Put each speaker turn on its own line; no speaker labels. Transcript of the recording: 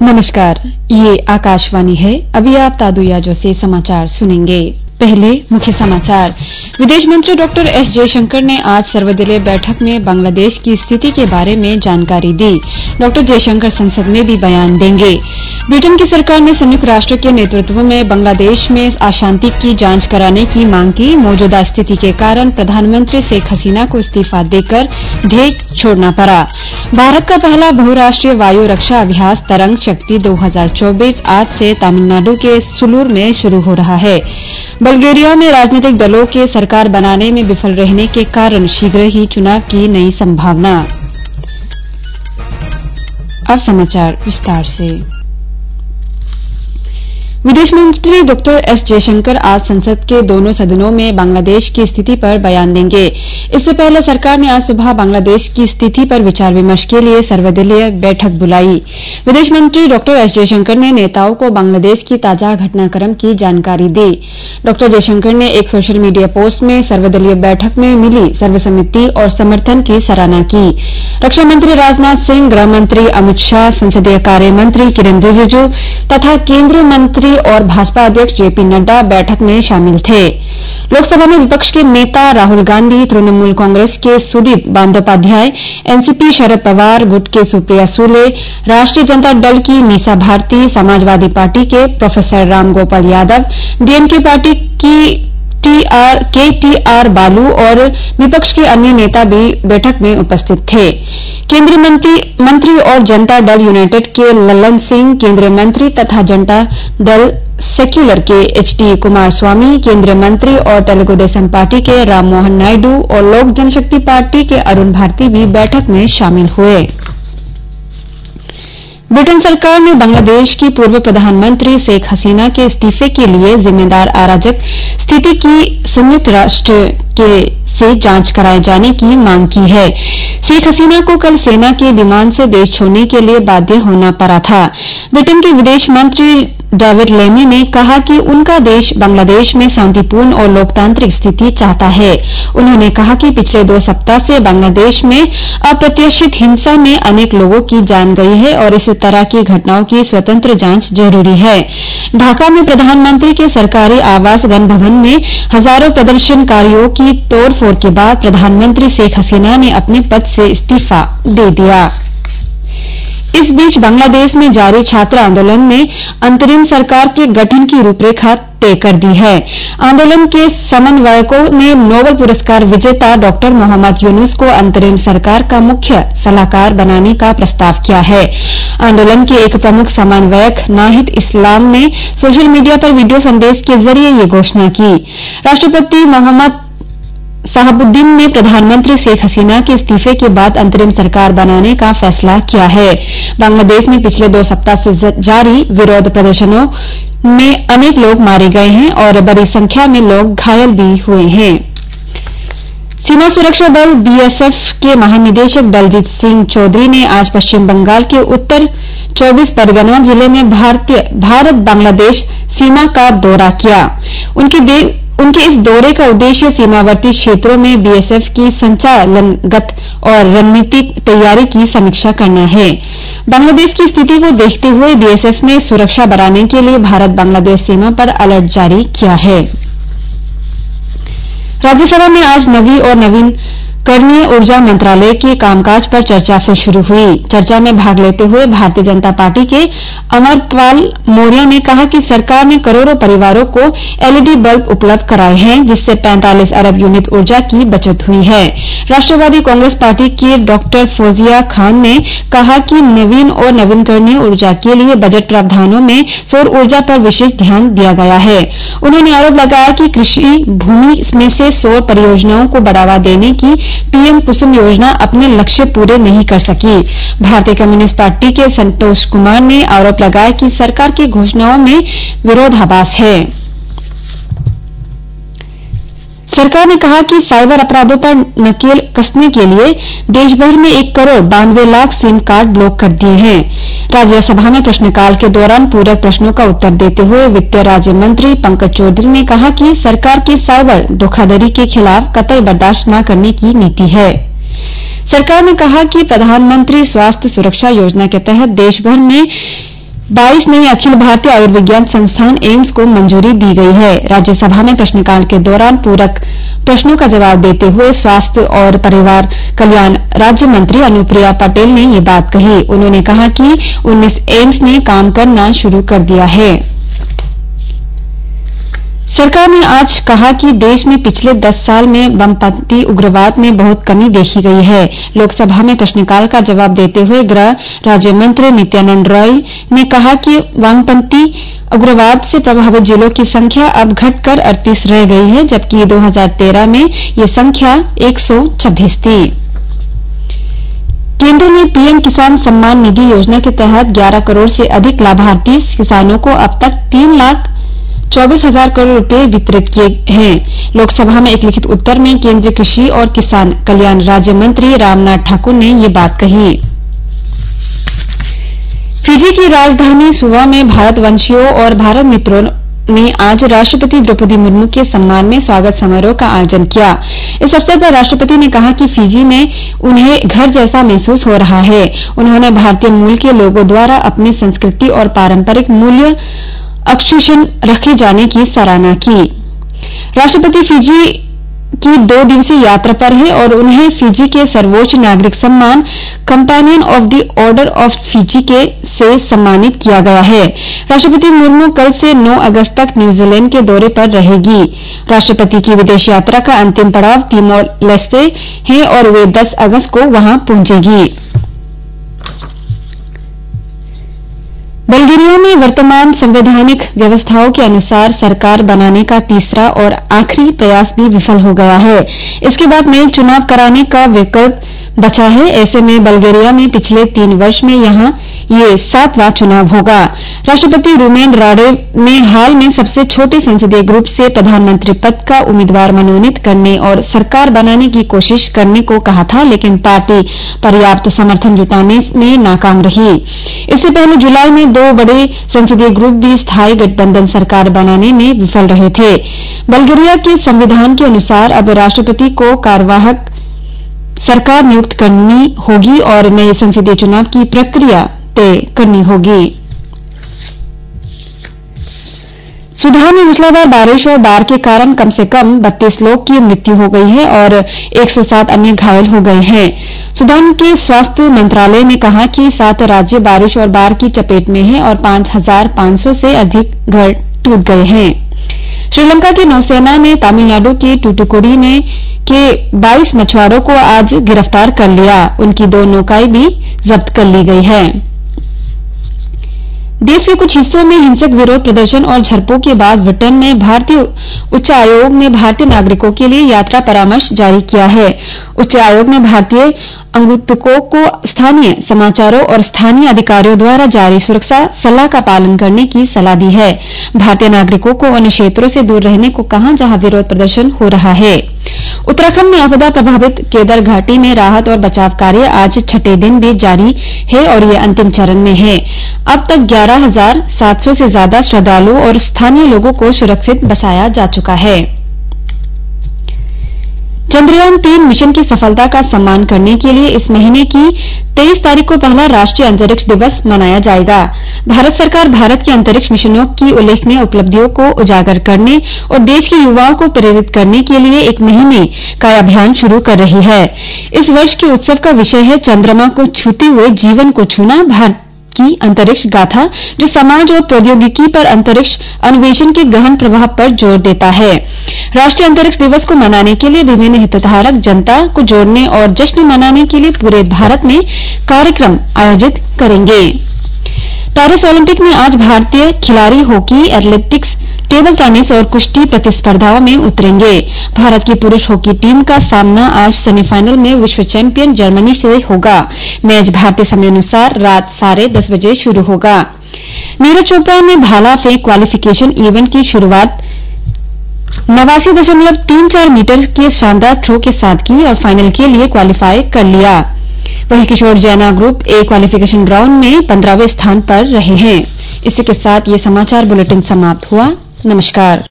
नमस्कार, ये आकाशवाणी है। अभी आप तादुयाजो से समाचार सुनेंगे। पहले मुख्य समाचार। विदेश मंत्री डॉक्टर एस जयशंकर ने आज सर्वदलीय बैठक में बांग्लादेश की स्थिति के बारे में जानकारी दी। डॉक्टर जयशंकर संसद में भी बयान देंगे। ब्रिटेन की सरकार ने संयुक्त राष्ट्र के नेतृत्व में बांग्लादेश में अशांति की जांच कराने की मांग की। मौजूदा स्थिति के कारण प्रधानमंत्री शेख हसीना को इस्तीफा देकर देश छोड़ना पड़ा। भारत का पहला बहुराष्ट्रीय वायु रक्षा अभ्यास तरंग शक्ति 2024 आज से तमिलनाडु के सुलूर में शुरू हो रहा है। बल्गेरिया में राजनीतिक दलों के सरकार बनाने में विफल रहने के कारण शीघ्र ही चुनाव की नई संभावना। अब समाचार विस्तार से। विदेश मंत्री डॉक्टर एस जयशंकर आज संसद के दोनों सदनों में बांग्लादेश की स्थिति पर बयान देंगे। इससे पहले सरकार ने आज सुबह बांग्लादेश की स्थिति पर विचार विमर्श के लिए सर्वदलीय बैठक बुलाई। विदेश मंत्री डॉक्टर एस जयशंकर ने नेताओं को बांग्लादेश की ताजा घटनाक्रम की जानकारी दी। डॉक्टर जयशंकर ने एक सोशल मीडिया पोस्ट में सर्वदलीय बैठक में मिली सर्वसम्मति और समर्थन की सराहना की। रक्षा मंत्री राजनाथ सिंह, गृह मंत्री अमित शाह, संसदीय कार्य मंत्री किरेन रिजिजू तथा केंद्रीय मंत्री और भाजपा अध्यक्ष जेपी नड्डा बैठक में शामिल थे। लोकसभा में विपक्ष के नेता राहुल गांधी, तृणमूल कांग्रेस के सुदीप बंदोपाध्याय, एनसीपी शरद पवार गुट के सुप्रिया सुले, राष्ट्रीय जनता दल की मीसा भारती, समाजवादी पार्टी के professor Ram Gopal Yadav, DMK party की केटीआर बालू और विपक्ष के अन्य नेता भी बैठक में उपस्थित थे। केंद्रीय मंत्री और जनता दल यूनाइटेड के ललन सिंह, केंद्रीय मंत्री तथा जनता दल सेक्युलर के एचडी कुमारस्वामी, केंद्रीय मंत्री और तेलुगु देशम पार्टी के राम मोहन नायडू और लोक जनशक्ति पार्टी के अरुण भारती भी बैठक में शामिल हुए। ब्रिटेन सरकार ने बांग्लादेश की पूर्व प्रधानमंत्री शेख हसीना के इस्तीफे के लिए जिम्मेदार अराजक स्थिति की संयुक्त राष्ट्र से जांच कराए जाने की मांग की है। शेख हसीना को कल सेना के विमान से देश छोड़ने के लिए बाध्य होना पड़ा था। ब्रिटेन के विदेश मंत्री डेविड लेमी ने कहा कि उनका देश बांग्लादेश में शांतिपूर्ण और लोकतांत्रिक स्थिति चाहता है। उन्होंने कहा कि पिछले 2 सप्ताह से बांग्लादेश में अप्रत्याशित हिंसा में अनेक लोगों की जान गई है और इस तरह की घटनाओं की स्वतंत्र जांच जरूरी है। ढाका में प्रधानमंत्री के सरकारी आवास गणभवन में हजारों प्रदर्शनकारियों की तोड़फोड़ के बाद प्रधानमंत्री शेख हसीना ने अपने पद से इस्तीफा दे दिया। इस बीच बांग्लादेश में जारी छात्र आंदोलन ने अंतरिम सरकार के गठन की रूपरेखा तय कर दी है। आंदोलन के समन्वयकों ने नोबेल पुरस्कार विजेता डॉक्टर मोहम्मद यूनुस को अंतरिम सरकार का मुख्य सलाहकार बनाने का प्रस्ताव किया है। आंदोलन के एक प्रमुख समन्वयक नाहिद इस्लाम ने सोशल मीडिया पर वीडियो संदेश के जरिए ये घोषणा की। राष्ट्रपति मोहम्मद साहबुद्दीन ने प्रधानमंत्री शेख हसीना के इस्तीफे के बाद अंतरिम सरकार बनाने का फैसला किया है। बांग्लादेश में पिछले 2 सप्ताह से जारी विरोध प्रदर्शनों में अनेक लोग मारे गए हैं और बड़ी संख्या में लोग घायल भी हुए हैं। सीमा सुरक्षा बल बीएसएफ के महानिदेशक दलजीत सिंह चौधरी ने आज पश्चिम बंगाल के उत्तर 24 परगना जिले में भारत बांग्लादेश सीमा का दौरा किया। उनके इस दौरे का उद्देश्य सीमावर्ती क्षेत्रों में बीएसएफ की संचालनगत और रणनीतिक तैयारी की समीक्षा करना है। बांग्लादेश की स्थिति को देखते हुए बीएसएफ ने सुरक्षा बढ़ाने के लिए भारत बांग्लादेश सीमा पर अलर्ट जारी किया है। राज्यसभा में आज नवी और नवीकरणीय ऊर्जा मंत्रालय के कामकाज पर चर्चा फिर शुरू हुई। चर्चा में भाग लेते हुए भारतीय जनता पार्टी के अमरपाल मौर्य ने कहा कि सरकार ने करोड़ों परिवारों को एलईडी बल्ब उपलब्ध कराए हैं, जिससे 45 अरब यूनिट ऊर्जा की बचत हुई है। राष्ट्रवादी कांग्रेस पार्टी के डॉक्टर फौजिया खान ने कहा कि नवीन और नवीकरणीय ऊर्जा के लिए बजट प्रावधानों में सौर ऊर्जा पर विशेष ध्यान दिया गया है। उन्होंने आरोप लगाया कि कृषि भूमि में से सौर परियोजनाओं को बढ़ावा देने की पीएम कुसुम योजना अपने लक्ष्य पूरे नहीं कर सकी। भारतीय कम्युनिस्ट पार्टी के संतोष कुमार ने आरोप लगाया कि सरकार की घोषणाओं में विरोधाभास है। सरकार ने कहा कि साइबर अपराधों पर नकेल कसने के लिए देशभर में 1 crore 92 lakh SIM card block कर दिए हैं। राज्यसभा में प्रश्नकाल के दौरान पूरक प्रश्नों का उत्तर देते हुए वित्त राज्य मंत्री पंकज चौधरी ने कहा कि सरकार की साइबर धोखाधड़ी के खिलाफ कतई बर्दाश्त न करने की नीति है। सरकार ने कहा कि प्रधानमंत्री स्वास्थ्य सुरक्षा योजना के तहत देशभर में 22 नई अखिल भारतीय आयुर्विज्ञान संस्थान एम्स को मंजूरी दी गई है। राज्यसभा में प्रश्नकाल के दौरान पूरक प्रश्नों का जवाब देते हुए स्वास्थ्य और परिवार कल्याण राज्य मंत्री अनुप्रिया पटेल ने ये बात कही। उन्होंने कहा कि 19 एम्स ने काम करना शुरू कर दिया है। सरकार ने आज कहा कि देश में पिछले 10 साल में वामपंथी उग्रवाद में बहुत कमी देखी गई है। लोकसभा में प्रश्नकाल का जवाब देते हुए गृह राज्य मंत्री नित्यानंद राय ने कहा कि वामपंथी उग्रवाद से प्रभावित जिलों की संख्या अब घटकर 38 रह गई है, जबकि 2013 में ये संख्या 126 थी। केंद्र ने पीएम किसान सम्मान निधि योजना के तहत 11 करोड़ से अधिक लाभार्थी किसानों को अब तक 3,24,000 करोड़ रुपए वितरित किए हैं। लोकसभा में एक लिखित उत्तर में केंद्रीय कृषि और किसान कल्याण राज्य मंत्री रामनाथ ठाकुर ने ये बात कही। फिजी की राजधानी सुवा में भारतवंशियों और भारत मित्रों ने आज राष्ट्रपति द्रौपदी मुर्मू के सम्मान में स्वागत समारोह का आयोजन किया। इस अवसर पर राष्ट्रपति ने कहा कि फिजी में उन्हें घर जैसा महसूस हो रहा है। उन्होंने भारतीय मूल के लोगों द्वारा अपनी संस्कृति और पारंपरिक मूल्य अक्षुण्ण रखे जाने की सराहना की। राष्ट्रपति फिजी की 2 दिवसीय यात्रा पर है और उन्हें फिजी के सर्वोच्च नागरिक सम्मान companion of the order of Fiji से सम्मानित किया गया है। राष्ट्रपति मुर्मू कल से 9 अगस्त तक न्यूजीलैंड के दौरे पर रहेगी। राष्ट्रपति की विदेश यात्रा का अंतिम पड़ाव तिमोर लेस्टे है और वे 10 अगस्त को वहां पहुंचेगी। बल्गेरिया में वर्तमान संवैधानिक व्यवस्थाओं के अनुसार सरकार बनाने का तीसरा और आखिरी प्रयास भी विफल हो गया है। इसके बाद नए चुनाव कराने का विकल्प बचा है। ऐसे में बल्गेरिया में पिछले 3 वर्ष में यहां ये 7वां चुनाव होगा। राष्ट्रपति रूमेन राडेव ने हाल में सबसे छोटे संसदीय ग्रुप से प्रधानमंत्री पद का उम्मीदवार मनोनीत करने और सरकार बनाने की कोशिश करने को कहा था, लेकिन पार्टी पर्याप्त समर्थन जुटाने में नाकाम रही। इससे पहले जुलाई में 2 बड़े संसदीय ग्रुप भी स्थायी गठबंधन सरकार बनाने में विफल रहे थे। बल्गेरिया के संविधान के अनुसार अब राष्ट्रपति को कार्यवाहक सरकार नियुक्त करनी होगी और नए संसदीय चुनाव की प्रक्रिया तय करनी होगी। सूडान में मूसलाधार बारिश और बाढ़ के कारण कम से कम 32 लोगों की मृत्यु हो गई है और 107 अन्य घायल हो गए हैं। सूडान के स्वास्थ्य मंत्रालय ने कहा कि 7 राज्य बारिश और बाढ़ की चपेट में हैं और 5,500 से अधिक घर टूट गए हैं। श्रीलंका की नौसेना ने तमिलनाडु के टूटुकुडी के 22 मछुआरों को आज गिरफ्तार कर लिया। उनकी 2 नौकाएं भी जब्त कर ली गई है। देश के कुछ हिस्सों में हिंसक विरोध प्रदर्शन और झड़पों के बाद ब्रिटेन में भारतीय उच्च आयोग ने भारतीय नागरिकों के लिए यात्रा परामर्श जारी किया है। उच्च आयोग ने भारतीय अंगुतुकों को स्थानीय समाचारों और स्थानीय अधिकारियों द्वारा जारी सुरक्षा सलाह का पालन करने की सलाह दी है। भारतीय नागरिकों को अन्य क्षेत्रों से दूर रहने को कहा जहां विरोध प्रदर्शन हो रहा है। उत्तराखंड में आपदा प्रभावित केदार घाटी में राहत और बचाव कार्य आज 6ठे दिन भी जारी है और ये अंतिम चरण में है। अब तक 11,700 से ज्यादा श्रद्धालुओं और स्थानीय लोगों को सुरक्षित बचाया जा चुका है। चंद्रयान 3 मिशन की सफलता का सम्मान करने के लिए इस महीने की 23 तारीख को पहला राष्ट्रीय अंतरिक्ष दिवस मनाया जाएगा। भारत सरकार भारत के अंतरिक्ष मिशनों की उल्लेखनीय उपलब्धियों को उजागर करने और देश के युवाओं को प्रेरित करने के लिए 1 महीने का अभियान शुरू कर रही है। इस वर्ष के उत्सव का विषय है चंद्रमा को छूते हुए जीवन को छूना, भारत की अंतरिक्ष गाथा, जो समाज और प्रौद्योगिकी पर अंतरिक्ष अन्वेषण के गहन प्रभाव पर जोर देता है। राष्ट्रीय अंतरिक्ष दिवस को मनाने के लिए विभिन्न हितधारक जनता को जोड़ने और जश्न मनाने के लिए पूरे भारत में कार्यक्रम आयोजित करेंगे। पेरिस ओलंपिक में आज भारतीय खिलाड़ी हॉकी, एथलेटिक्स, टेबल टेनिस और कुश्ती प्रतिस्पर्धाओं में उतरेंगे। भारत की पुरुष हॉकी टीम का सामना आज सेमीफाइनल में विश्व चैंपियन जर्मनी से होगा। मैच भारतीय समय अनुसार रात 10:30 बजे शुरू होगा। नीरज चोपड़ा ने भाला फेंक क्वालिफिकेशन इवेंट की शुरुआत 89.34 मीटर के शानदार थ्रो के साथ की और फाइनल के लिए क्वालिफाई कर लिया। वहीं किशोर जैना ग्रुप ए क्वालिफिकेशन राउंड में 15वें स्थान पर रहे हैं। इसी के साथ ये समाचार बुलेटिन समाप्त हुआ। नमस्कार।